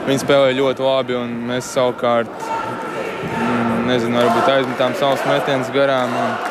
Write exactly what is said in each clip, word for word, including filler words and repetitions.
viņi spēlēja ļoti labi, un mēs savukārt, nezinu, varbūt aizmetām savus metienus garām.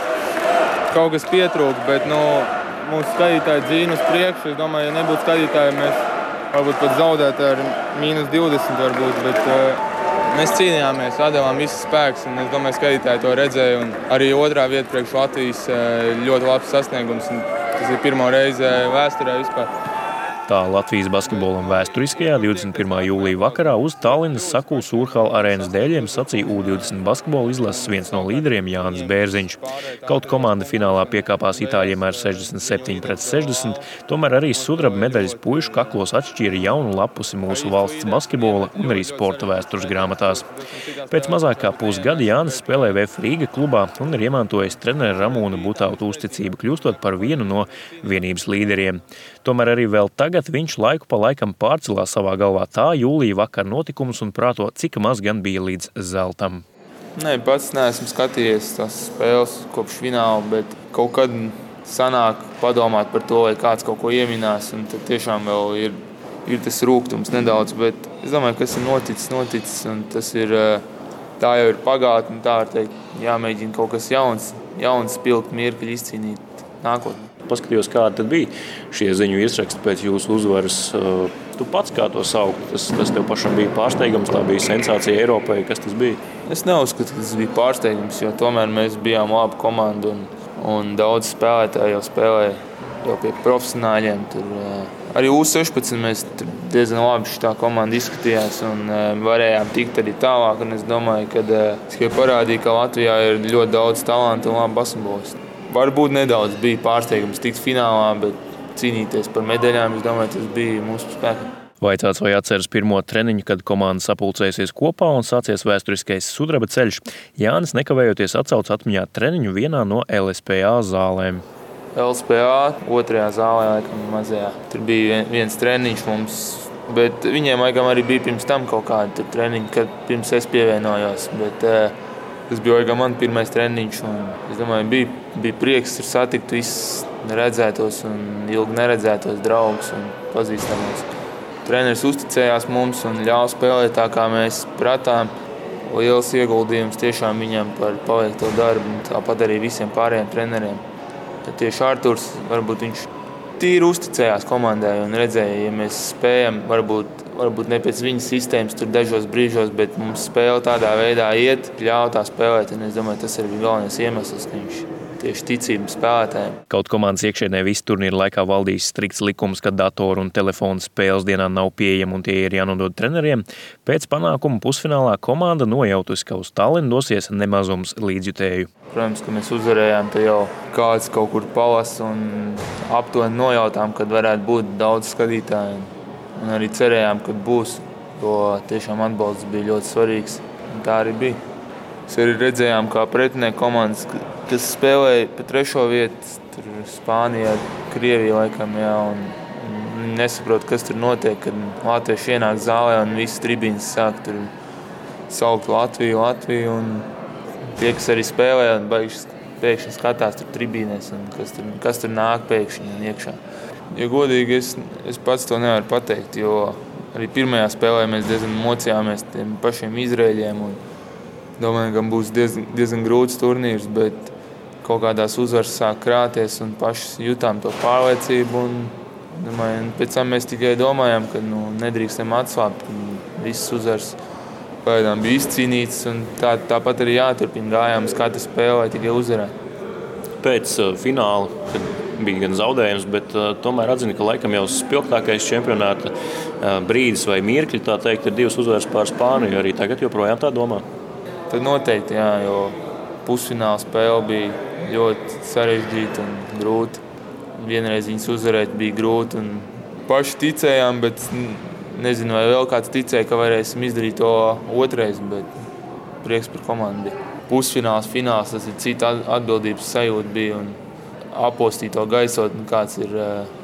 Kaut kas pietrūka, bet nu, mūsu skatītāji dzīna uz priekšu. Es domāju, ja nebūtu skatītāji, mēs varbūt pat zaudētu ar mīnus divdesmit varbūt, bet uh, mēs cīnījāmies, atdevām visu spēks, un es domāju, skatītāji to redzēja. Un arī otrā vieta priekš Latvijas ļoti labs sasniegums, un tas ir pirmo reizi vēsturē vispār. Tā Latvijas basketbolam vēsturiskajā divdesmit pirmā jūlija vakarā uz Tallinas Sakū Surhala arēnas dēļiem sacīja U divdesmit basketbola izlases viens no līderiem Jānis Bērziņš. Kaut komanda finālā piekāpās itāļiem ar sešdesmit septiņi pret sešdesmit, tomēr arī sudraba medaļas puišu kaklos atšķīra jaunu lapusi mūsu valsts basketbola un arī sporta vēstures grāmatās. Pēc mazāk kā pusgada Jānis spēlē V F Rīga klubā un ir iemantojis trenera Ramūna Butauta uzticību, kļūstot par vienu no vienības līderiem. Tomēr arī vēl tagad viņš laiku pa laikam pārcelā savā galvā tā jūlija vakar notikumus un prāto, cik maz gan bija līdz zeltam. Nē, pats neesmu skatījies tās spēles kopš fināla, bet kaut kad sanāk padomāt par to, vai kāds kaut ko ieminās, un tad tiešām vēl ir, ir tas rūgtums nedaudz, bet es domāju, kas ir noticis, noticis, un tas ir, tā jau ir pagātne, tā var teikt, jāmēģina kaut kas jauns, jauns spilgt mirkļi izcīnīt nākotnē. Paskatījos, kāda tad bija šie ziņu ieraksti pēc jūsu uzvaras. Tu pats kā to saukt? Tas, tas tev pašam bija pārsteigums, tā bija sensācija Eiropai. Kas tas bija? Es neuzskatu, ka tas bija pārsteigums, jo tomēr mēs bijām laba komanda un, un daudz spēlētāji jau spēlēja jau pie profesionāļiem. Tur, arī U sešpadsmit mēs diezgan labi šitā komanda izskatījās un varējām tikt arī tālāk. Un es domāju, ka tikai parādīja, ka Latvijā ir ļoti daudz talantu un labi basketbolisti. Varbūt nedaudz bija pārsteigums tikt finālā, bet cīnīties par medaļām, es domāju, tas bija mūsu spēkā. Vaicāts, vai atceras pirmo treniņu, kad komanda sapulcējusies kopā un sācies vēsturiskais sudraba ceļš, Jānis nekavējoties atsauc atmiņā treniņu vienā no L S P A zālēm. L S P A otrajā zālē, laikam, mazajā. Tur bija viens treniņš mums, bet viņiem, laikam, arī bija pirms tam kaut kādi treniņi, kad pirms es pievienojos, bet tas bija laikam man pirmais treniņš, un es domāju, bija, bija prieks ar satikt visus redzētos un ilgi neredzētos draugus un pazīstamos. Treneris uzticējās mums un ļāva spēlēt tā, kā mēs pratām. Liels ieguldījums tiešām viņam par paveikto darbu, un tāpat arī visiem pārējiem treneriem. Tad tieši Arturs, varbūt viņš tīri uzticējās komandai un redzēja, ja mēs spējam, varbūt, varbūt ne pēc viņas sistēmas tur dažos brīžos, bet mums spēle tādā veidā iet, ļauj tā spēlēt, un es domāju, tas arī bija galvenais iemesls, ka viņš tieši ticība spēlētājiem. Kaut komandas iekšēnē visu turnīru laikā valdīs strikts likums, ka datoru un telefonu spēles dienā nav pieejami un tie ir jānodod treneriem. Pēc panākuma pusfinālā komanda nojautusi, ka uz Tallinu dosies nemazums līdzjutēju. Protams, ka mēs uzvarējām, tad jau kāds kaut kur palas un aptuveni nojautām, kad varētu būt daudz skatītāju. Un arī cerējām, kad būs, jo tiešām atbalsts bija ļoti svarīgs. Un tā arī bija. Mēs arī redzējām, kā pretinieku komandas, kas spēlēja pa trešo vietu, tur Spānijā, Krievija laikam, jā, un, un nesaprot, kas tur notiek, kad latvieši ienāk zālē un visas tribīnes sāk tur saukt Latviju, Latviju, un tie, kas arī spēlē, un pēkšņi skatās tur tribīnēs, un kas tur, kas tur nāk pēkšņi un iekšā. Ja godīgi, es, es pats to nevaru pateikt, jo arī pirmajā spēlē mēs diezgan mocījāmies tiem pašiem Izraēļiem, un domāju, ka būs diezgan, diezgan grūts turnīrs, bet kaut kādās uzvaras sāk krāties un paši jutām to pārliecību. Un, domāju, un pēc tam mēs tikai domājām, ka nu, nedrīkstam atslābt. Visas uzvaras pagaidām bija izcīnītas un tā, tāpat arī jāturpina. Gājām uz katru spēli, lai tikai uzvarētu. Pēc uh, fināla, kad bija gan zaudējums, bet uh, tomēr atzina, ka laikam jau spilgtākais čempionāta uh, brīdis vai mirkļi, tā teikt, ir divas uzvaras pār Spāniju. Arī tagad joprojām tā domā? Tad noteikti, jā, jo pusfināla spēle bija ļoti sarežģīta un grūta. Vienreiz viņas uzvarēt bija grūti un paši ticējām, bet nezinu, vai vēl kāds ticēja, ka varēsim izdarīt to otrais, bet prieks par komandu bija. Pusfināls, fināls, tas ir cita atbildības sajūta bija un apostīt to gaisot, kāds ir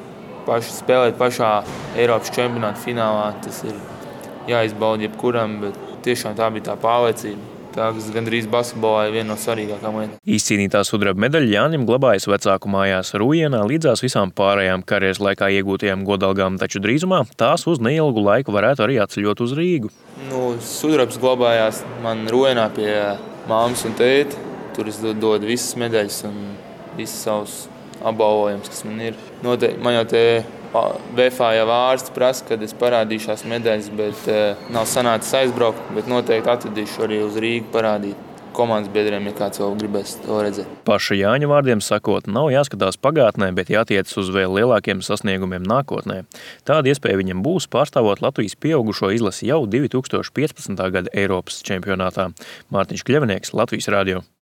paši spēlēt pašā Eiropas čempionāta finālā, tas ir jāizbauda jebkuram, bet tiešām tā bija tā pārliecība. Tā, kas gandrīz basketbolā ir viena no svarīgākām lietām. Izcīnītā sudraba medaļa Jānim glabājas vecāku mājās Rujienā līdzās visām pārējām karjeras laikā iegūtajām godalgām, taču drīzumā tās uz neilgu laiku varētu arī atceļot uz Rīgu. Nu, sudrabs glabājās man Rujienā pie māmas un tēta. Tur es dodu visas medaļas un visas savus apbalvojumus, kas man ir. Noteikti, man jau te V F A jau ārsts prasa, kad es parādīšās medaļas, bet uh, nav sanācis aizbraukt, bet noteikti atvedīšu arī uz Rīgu parādīt komandas biedriem, ja kāds vēl gribēs to redzēt. Paša Jāņa vārdiem sakot, nav jāskatās pagātnē, bet jātiecas uz vēl lielākiem sasniegumiem nākotnē. Tāda iespēja viņam būs pārstāvot Latvijas pieaugušo izlasi jau divi tūkstoši piecpadsmitā gada Eiropas čempionātā. Mārtiņš Kļavinieks, Latvijas radio.